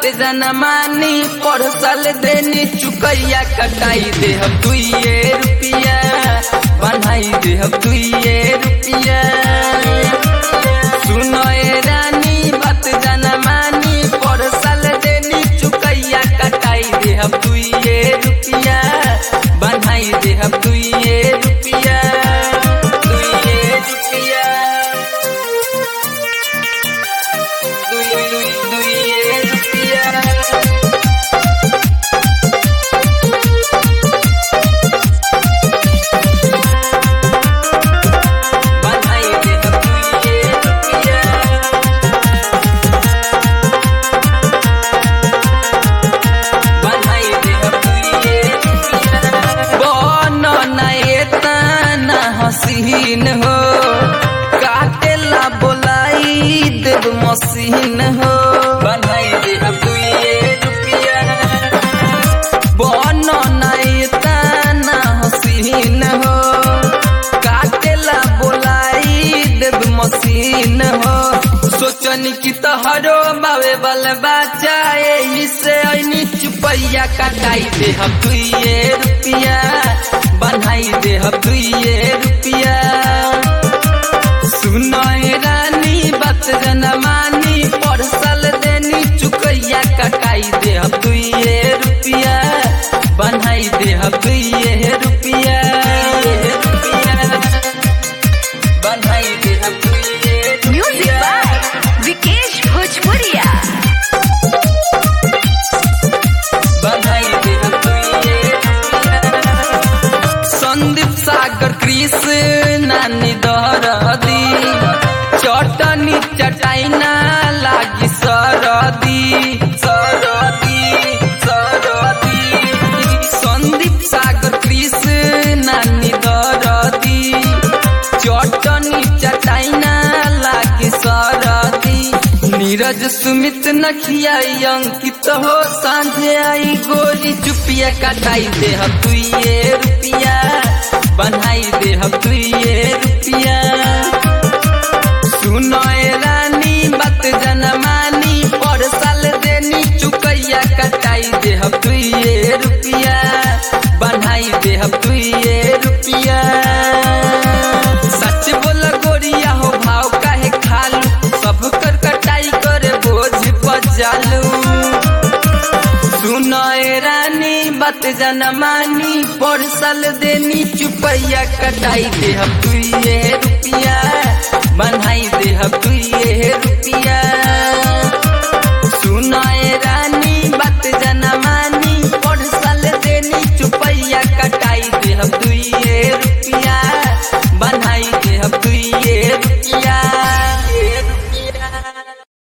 जनमानी परसल देनी चुकैया कटाई दे हम 2 रुपया बनाई दे हम 2 रुपया। सुनो ए रानी बात जनमानी परसल देनी चुकैया कटाई दे हम 2 रुपया बनाई दे हम 2 रुपया 2 रुपया। हसीन हो काटेला बोलाई देव मसीन हो बनाई दे हम 2 रुपया। बनो ना हसीन हो काटेला बोलाई देव मसीन हो। सोचनी की तोहरो बावे बल बचाए इसे ऐनी चुपैया कटाई दे हम 2 रुपया बनाई दे हम 2 रुपया। सुनो रानी बात जनमानी परसल देनी चुकैया कटाई दे हम 2 रुपया बनाई दे हम 2 रुपया बनाई दे हम 2 रुपया। म्यूजिक बाय विकेश भोजपुरिया। संदीप सागर कृष्ण निदरदी चटनी चटाइना लागी सरदी सरदी सरदी। संदीप सागर कृष्ण निदरदी चटनी चटाइना लागी सरदी। नीरज सुमित नखिया अंकित हो सांझे आई गोरी चुपिया कटाई दे हम 2 रुपया बनाई दे हम 2 रुपया। सुनो रानी बात जनमानी परसल देनी चुकैया कटाई दे हम 2 रुपया बनाई दे हम 2 रुपया। सच बोल गोरिया हो भाव काहे खालू सब कर कटाई करे बोझ बजालू। सुनो रानी बात जनमानी परसल देनी चुपैया कटाई दे हम 2 रुपया